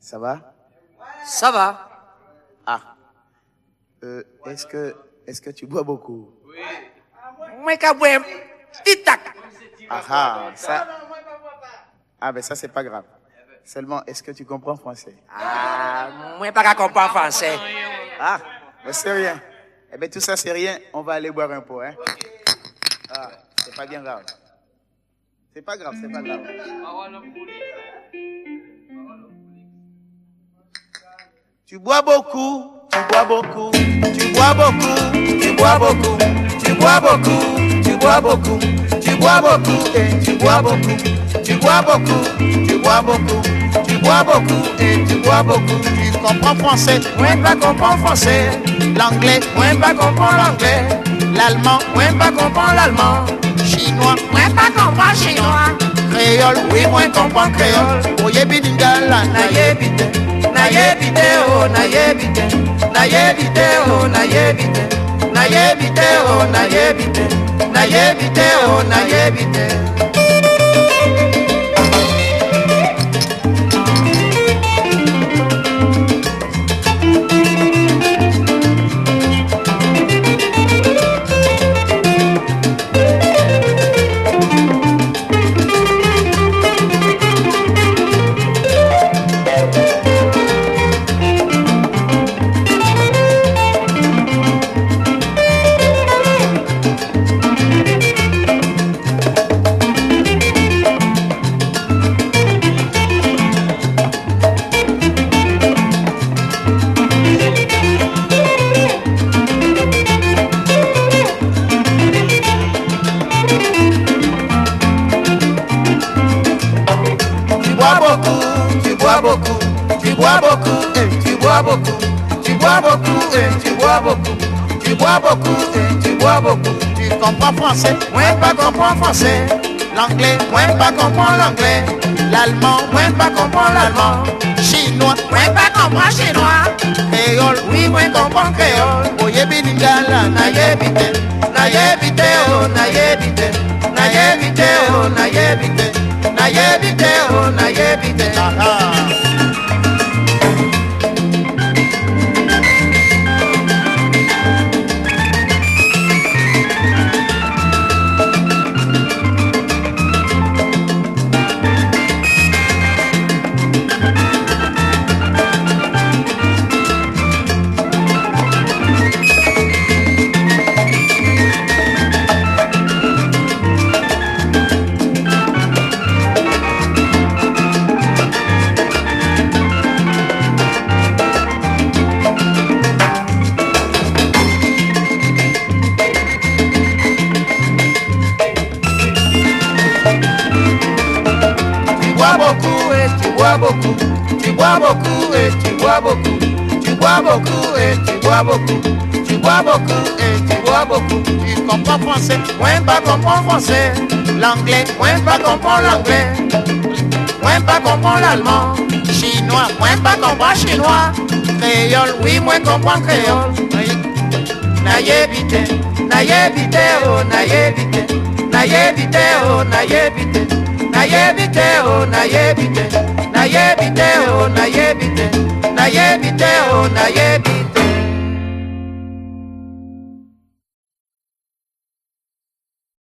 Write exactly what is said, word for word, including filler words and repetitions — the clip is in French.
Ça va? Ça va. Ah. Euh, est-ce que, est-ce que tu bois beaucoup? Oui. Moi, je bois un petit tac. Ah ah, ça. Ah ben ça c'est pas grave. Seulement, est-ce que tu comprends français? Ah, moi, pas qu'à comprendre français. Ah, ben c'est rien. Eh ben tout ça c'est rien, on va aller boire un pot, hein? Ah, c'est pas bien grave. C'est pas grave, c'est pas grave. Tu bois beaucoup, tu bois beaucoup, tu bois beaucoup, tu bois beaucoup, tu bois beaucoup, tu bois beaucoup, tu bois beaucoup, et tu bois beaucoup, tu bois beaucoup, tu bois beaucoup, tu bois beaucoup, et tu bois beaucoup. Tu comprends français, moi pas comprends français. L'anglais, moi pas comprends l'anglais. L'allemand, moi pas comprends l'allemand. Chinois, moi pas comprends chinois. Créole, oui moi comprends créole. Oye biningala, na yebite, na yebite oh, na yebite, na yebite oh, na yebite, na yebite oh, na yebite, na yebite oh, na yebite. Tu bois beaucoup, tu bois beaucoup, et tu bois beaucoup, tu bois beaucoup, et tu bois beaucoup, tu bois beaucoup, et tu bois beaucoup. Tu comprends français, moi pas comprends français. L'anglais, moi pas comprends l'anglais. L'allemand, moi pas comprends l'allemand. Chinois, moi pas comprends chinois. Créole, oui moi comprends créole. Oye biningala, na yebite, na yebite oh, na yebite, na yebite oh, na yebite. Na yebite oh, na yebite. Aha. Tu bois beaucoup, tu bois beaucoup et tu bois beaucoup, tu bois beaucoup et tu bois beaucoup, tu bois beaucoup et tu bois beaucoup. Tu comprends français, moi pas comprends français. L'anglais, moi pas comprends l'anglais. Moi pas comprends l'allemand. Chinois, moi pas comprends chinois. Créole, oui moi comprends créole. Na yebite, na yebite oh, na yebite, na yebite oh, na yebite. Na yebite oh, na yebite.